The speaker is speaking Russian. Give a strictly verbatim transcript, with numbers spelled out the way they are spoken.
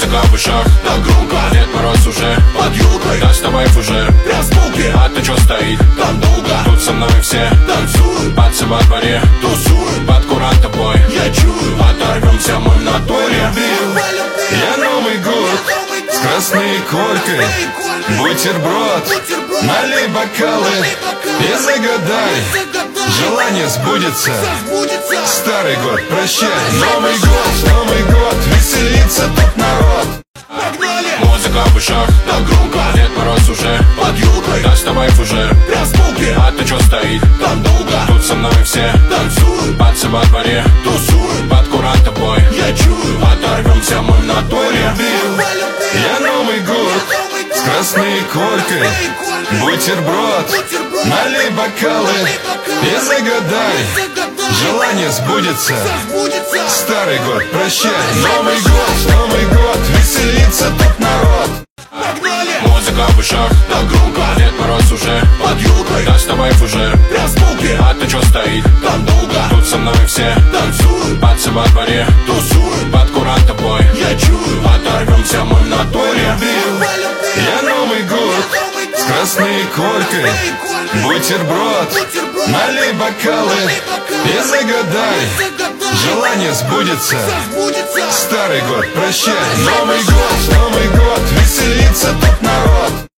Музыка в ушах, так громко, Дед Мороз уже под елкой. Доставай фужер, тряс булки, а ты чё стоит там долго? Тут со мной все танцуют, пацы во дворе тусуют, под куранта бой, я чую, оторвемся мы в натуре. Я Новый год с красной коркой, бутерброд, налей бокалы и загадай, желание сбудется. Старый год, прощай, Новый год, Новый год, веселится тут народ. Музыка в ушах, так громко, Дед Мороз уже под елкой. Доставай фужер, тряс булки, а ты чё стоит там долго? Тут со мной все танцуют, пацы во дворе тусуют, под куранта бой, я чую, оторвемся мы в натуре. Я Новый год с красной коркой, бутерброд, налей бокалы и загадай, желание сбудется. Старый год, прощай, Новый год, Новый год, веселится тут народ. Музыка в ушах, так громко, Дед Мороз уже под елкой. Доставай фужер, тряс булки, а ты чё стоит там долго? Тут со мной все танцуют, пацы во дворе тусуют, под куранта бой, я чую, оторвемся мы в натуре. Я Новый год с красной коркой, бутерброд, налей бокалы и загадай, желание сбудется. Старый год, прощай, Новый год, Новый год, веселится тут народ.